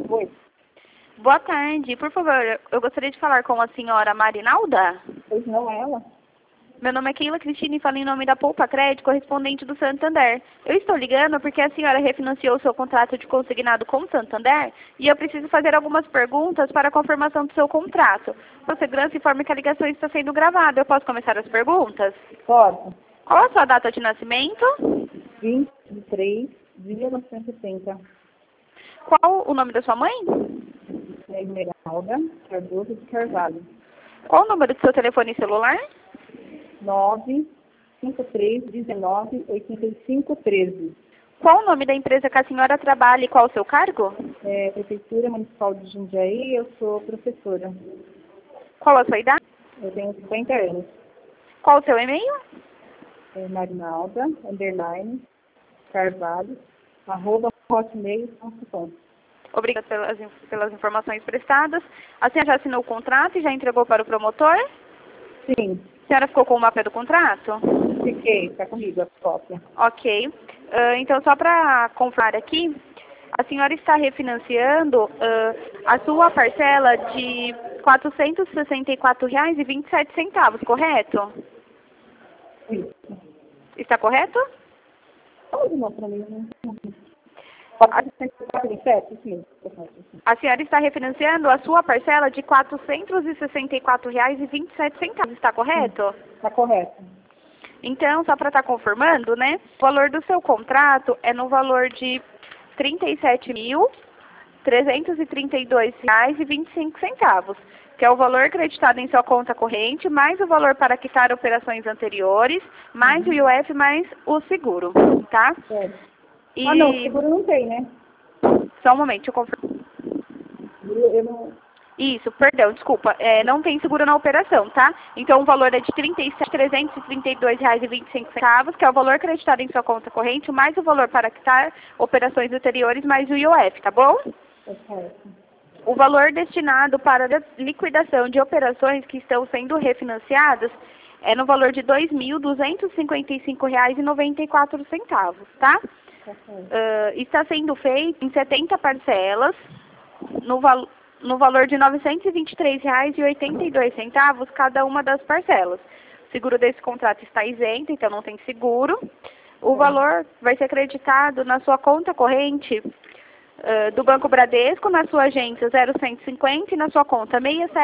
Oi, Boa tarde. Por favor, eu gostaria de falar com a senhora Marinalda. pois não é ela? Meu nome é Keila Cristina e falo em nome da Poupa Crédito, correspondente do Santander. Eu estou ligando porque a senhora refinanciou seu contrato de consignado com o Santander e eu preciso fazer algumas perguntas para a confirmação do seu contrato. Por segurança, informe que a ligação está sendo gravada. Eu posso começar as perguntas? Pode. Qual a sua data de nascimento? 23 de 1970. Qual o nome da sua mãe? É Esmeralda Cardoso de Carvalho. Qual o número do seu telefone celular? 953198513. Qual o nome da empresa que a senhora trabalha e qual o seu cargo? É Prefeitura Municipal de Jundiaí, eu sou professora. Qual a sua idade? Eu tenho 50 anos. Qual o seu e-mail? É Marinalda, _ Carvalho, @hotmail.com. Obrigada pelas informações prestadas. A senhora já assinou o contrato e já entregou para o promotor? Sim, A senhora ficou com o mapa do contrato? fiquei, está comigo a cópia. Ok. Então, só para confirmar aqui, a senhora está refinanciando a sua parcela de R$ 464,27, correto? Isso. Está correto? Pode não para mim, né? A, 447, sim. a senhora está refinanciando a sua parcela de R$ 464,27, está correto? Está correto. Então, só para estar confirmando, né? O valor do seu contrato é no valor de R$ 37.332,25, que é o valor acreditado em sua conta corrente, mais o valor para quitar operações anteriores, mais o IOF, mais o seguro, tá? Certo. E... Ah, não, seguro não tem, né? Só um momento, deixa eu confirmar. Eu não... Isso, perdão, desculpa. Não tem seguro na operação, tá? Então o valor é de R$ 37.332,25, que é o valor acreditado em sua conta corrente, mais o valor para quitar operações anteriores, mais o IOF, tá bom? É certo. O valor destinado para a liquidação de operações que estão sendo refinanciadas é no valor de R$ 2.255,94, tá? Tá certo. Está sendo feito em 70 parcelas, no valor de R$ 923,82 cada uma das parcelas. O seguro desse contrato está isento, então não tem seguro. O valor vai ser acreditado na sua conta corrente do Banco Bradesco, na sua agência 0150 e na sua conta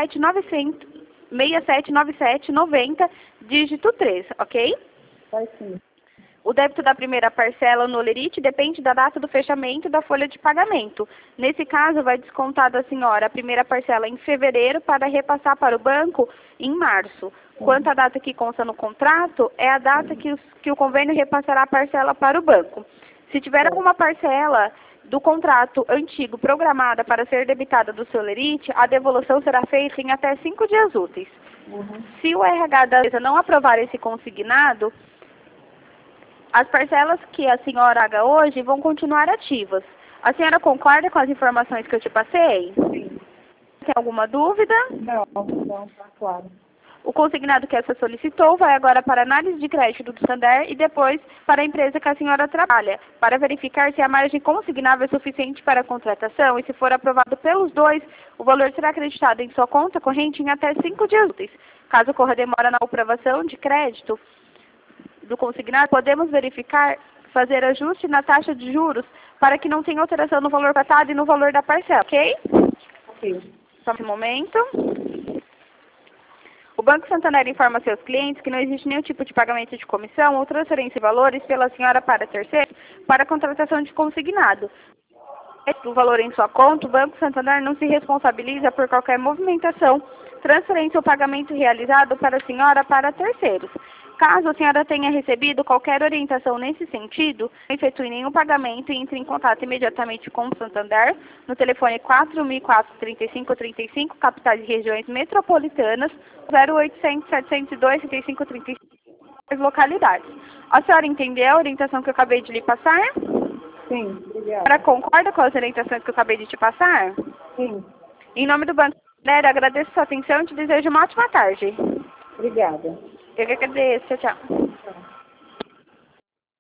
679790, dígito 3, ok? Vai sim. O débito da primeira parcela no Lerite depende da data do fechamento da folha de pagamento. Nesse caso, vai descontar da senhora a primeira parcela em fevereiro para repassar para o banco em março. Quanto à data que consta no contrato, é a data que o convênio repassará a parcela para o banco. Se tiver alguma parcela do contrato antigo programada para ser debitada do seu Lerite, a devolução será feita em até 5 dias úteis. Se o RH da empresa não aprovar esse consignado, as parcelas que a senhora paga hoje vão continuar ativas. A senhora concorda com as informações que eu te passei? Sim. Tem alguma dúvida? Não, tá claro. O consignado que essa solicitou vai agora para a análise de crédito do Santander e depois para a empresa que a senhora trabalha, para verificar se a margem consignável é suficiente para a contratação e, se for aprovado pelos dois, o valor será acreditado em sua conta corrente em até 5 dias úteis. Caso ocorra demora na aprovação de crédito do consignado, podemos verificar, fazer ajuste na taxa de juros para que não tenha alteração no valor patado e no valor da parcela, ok? Ok. Só um momento. O Banco Santander informa a seus clientes que não existe nenhum tipo de pagamento de comissão ou transferência de valores pela senhora para terceiro para a contratação de consignado. Do valor em sua conta, o Banco Santander não se responsabiliza por qualquer movimentação, transferência ou pagamento realizado para a senhora para terceiros. Caso a senhora tenha recebido qualquer orientação nesse sentido, não efetue nenhum pagamento e entre em contato imediatamente com o Santander no telefone 4004-3535, capitais e regiões metropolitanas, 0800-702-3535, localidades. A senhora entendeu a orientação que eu acabei de lhe passar? Sim, A obrigada. senhora concorda com as orientações que eu acabei de te passar? Sim, Em nome do Banco Santander, agradeço a sua atenção e te desejo uma ótima tarde. obrigada. Eu que agradeço. Tchau, tchau.